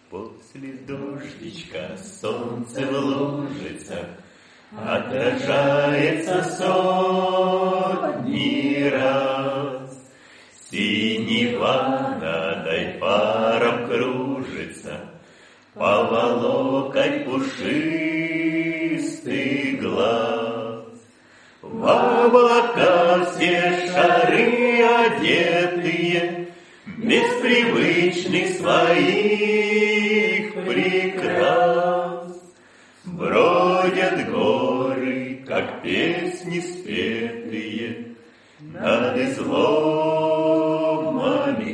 После дождичка солнце в лужицах отражается сотни раз. Синева над Айфаром кружится, поволокать пушистый глаз. В облака все шары одетые, без привычных своих прикрас. Бродят горы, как песни спетые, над изломами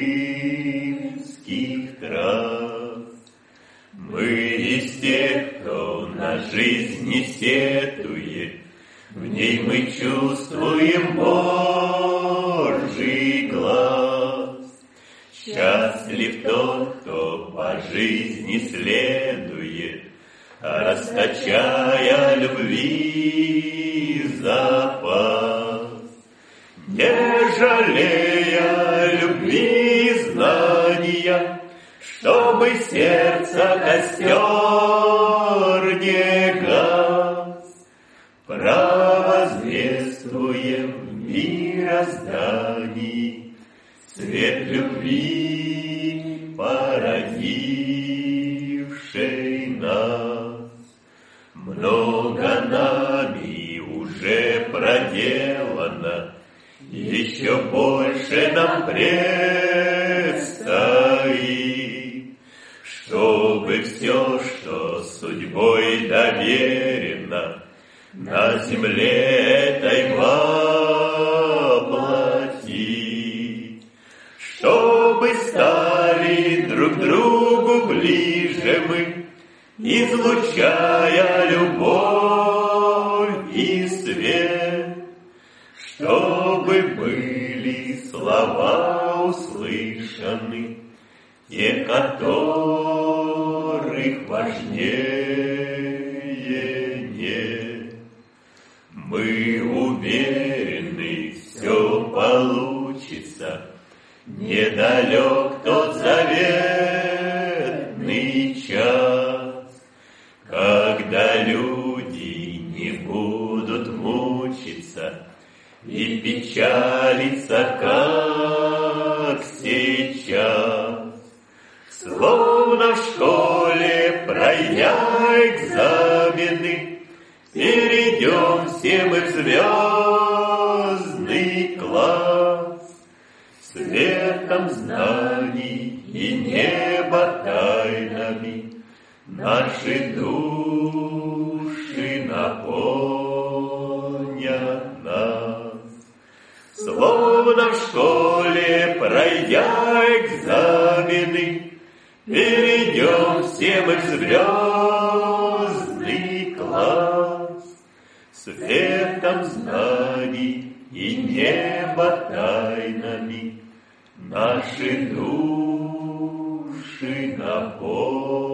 крымских трасс. Мы из тех, кто на жизнь не сетует, в ней мы чувствуем Божий глаз. Счастлив тот, кто по жизни следует, расточая любви запас. Не жалея любви и знания, чтобы сердце костер не гас, провозвествуем в мироздании свет любви, породившей нас. Много нами уже проделано, еще больше нам предстоит, чтобы все, что судьбой доверено, на земле этой воплотить. Чтобы стали друг другу ближе мы, излучая любовь и свет. Чтобы были слова услышаны, те, которых важнее нет. Мы уверены, все получится, недалек тот заветный час, когда люди не будут мучиться и печалиться, как сейчас. Словно в школе, пройдя экзамены, перейдем все мы в звездный класс. Светом знаний и неба тайнами наши души наполнят нас. Словно в школе, пройдя экзамены, перейдем все мы в звездный класс. Светом знаний и неба тайнами наши души наполнят.